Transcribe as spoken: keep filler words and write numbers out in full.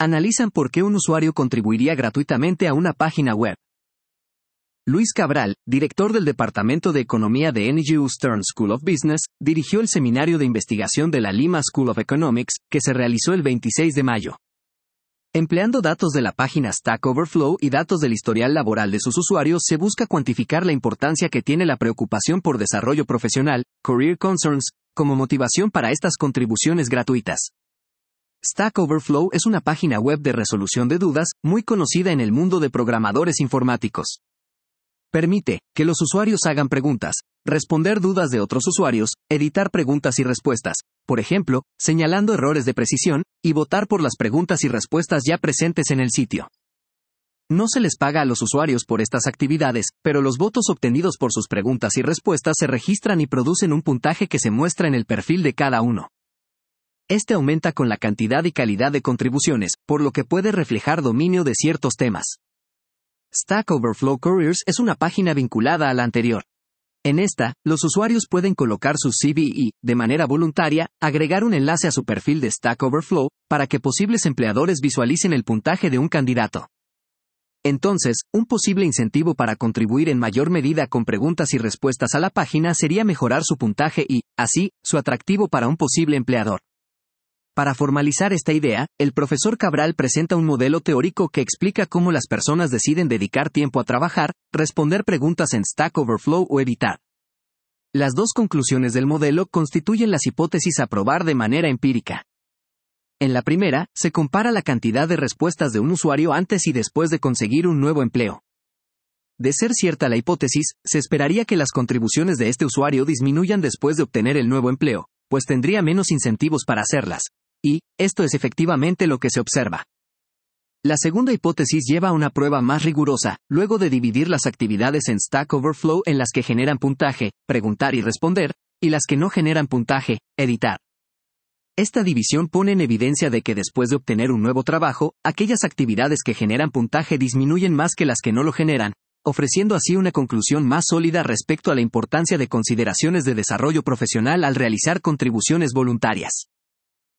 analizan por qué un usuario contribuiría gratuitamente a una página web. Luis Cabral, director del Departamento de Economía de N G U Stern School of Business, dirigió el seminario de investigación de la Lima School of Economics, que se realizó el veintiséis de mayo. Empleando datos de la página Stack Overflow y datos del historial laboral de sus usuarios, se busca cuantificar la importancia que tiene la preocupación por desarrollo profesional, Career Concerns, como motivación para estas contribuciones gratuitas. Stack Overflow es una página web de resolución de dudas, muy conocida en el mundo de programadores informáticos. Permite que los usuarios hagan preguntas, responder dudas de otros usuarios, editar preguntas y respuestas, por ejemplo, señalando errores de precisión, y votar por las preguntas y respuestas ya presentes en el sitio. No se les paga a los usuarios por estas actividades, pero los votos obtenidos por sus preguntas y respuestas se registran y producen un puntaje que se muestra en el perfil de cada uno. Este aumenta con la cantidad y calidad de contribuciones, por lo que puede reflejar dominio de ciertos temas. Stack Overflow Careers es una página vinculada a la anterior. En esta, los usuarios pueden colocar su C V y, de manera voluntaria, agregar un enlace a su perfil de Stack Overflow, para que posibles empleadores visualicen el puntaje de un candidato. Entonces, un posible incentivo para contribuir en mayor medida con preguntas y respuestas a la página sería mejorar su puntaje y, así, su atractivo para un posible empleador. Para formalizar esta idea, el profesor Cabral presenta un modelo teórico que explica cómo las personas deciden dedicar tiempo a trabajar, responder preguntas en Stack Overflow o editar. Las dos conclusiones del modelo constituyen las hipótesis a probar de manera empírica. En la primera, se compara la cantidad de respuestas de un usuario antes y después de conseguir un nuevo empleo. De ser cierta la hipótesis, se esperaría que las contribuciones de este usuario disminuyan después de obtener el nuevo empleo, pues tendría menos incentivos para hacerlas. Y, esto es efectivamente lo que se observa. La segunda hipótesis lleva a una prueba más rigurosa, luego de dividir las actividades en Stack Overflow en las que generan puntaje, preguntar y responder, y las que no generan puntaje, editar. Esta división pone en evidencia de que después de obtener un nuevo trabajo, aquellas actividades que generan puntaje disminuyen más que las que no lo generan, ofreciendo así una conclusión más sólida respecto a la importancia de consideraciones de desarrollo profesional al realizar contribuciones voluntarias.